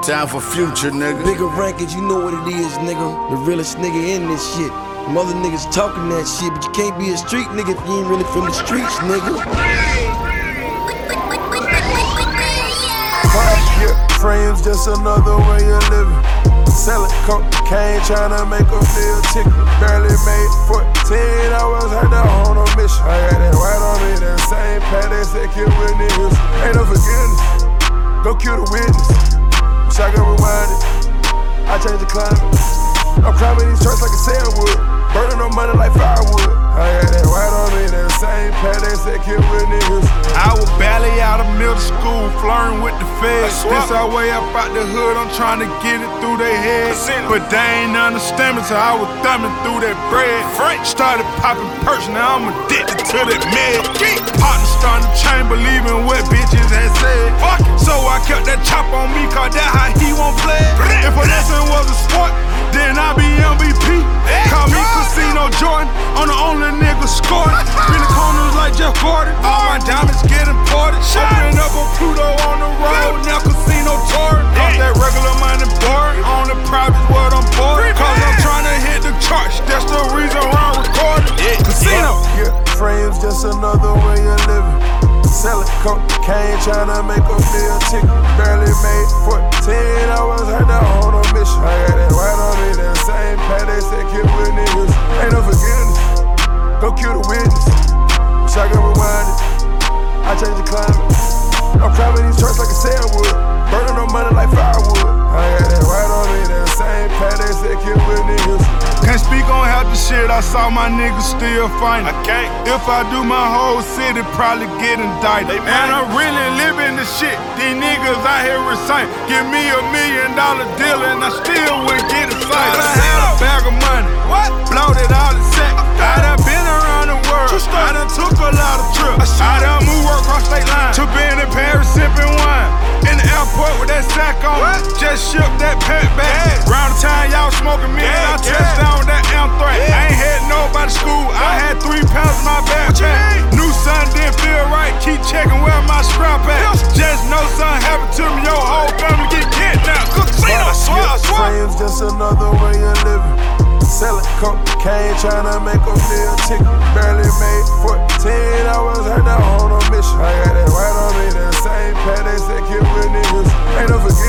Time for future, nigga. Bigger rankings, you know what it is, nigga. The realest nigga in this shit. Mother niggas talking that shit, but you can't be a street nigga if you ain't really from the streets, nigga. Frames, just another way of living. Selling cocaine, tryna make a meal ticket. Barely made 14 hours, had that on a mission. I got that white on me, that same pad that said kill Whitney Houston. Ain't no forgiveness, go kill the witness. Wish I could rewind it, I change the climate. I'm climbing these tracks like a sandwood, burning no money like firewood. I got that white on me, that same pad that said kill Whitney Houston. I was barely out of middle school, flirting with the feds. This our way up out the hood, I'm trying to get it through their heads. But they ain't understand me, so I was thumbing through that bread. Started popping perks, now I'm addicted to that med. Partner starting to change, believing what bitches had said. So I kept that chop on me, cause that how he won't play. If a lesson was a sport, then I be MVP. Call me Casino Jordan, I'm the only nigga scoring. Been the corners like Jeff Gordon, all my diamonds get imported. Opening up a Pluto on the road, now Casino tour. Off that regular money board, on the private what I'm bored. Cause I'm trying to hit the charts, that's the reason why I'm recording. Casino. Frames, just another way of living. Selling cocaine, tryna make a meal ticket. Barely made 14 hours, had that on a mission. I got that white on me, that same pad they said kill Whitney Houston. Ain't no forgiveness, go kill the witness. Wish I could rewind it, I change the climate. I'm climbing these tracks like a sandwood, burning no money like firewood. I got that white on me, that same pad they said kill Whitney Houston. Can't speak on half the shit, I saw my niggas still fighting. I can't. If I do, my whole city probably get indicted. And I'm really living the shit, these niggas out here reciting. Give me $1 million deal and I still wouldn't get excited. I had a bag of money, blowed it all in sack. I done been around the world, I done took a lot of trips. I done moved across state line, to being in Paris sipping wine. In the airport with that sack on, just shipped that pack back. Round the time y'all smoking me, I touched down with that anthrax. I ain't had nobody to school, I had 3 pounds in my backpack. New son didn't feel right, keep checking where my strap at. Just know something happened to me, your whole family get kidnapped. Casino, I swear. Frames, just another way of living. Selling cocaine, tryna make a meal ticket. Barely made 14 hours, had that on a mission. I got that white on me, that same pad they said kill Whitney Houston. Ain't no forgiveness.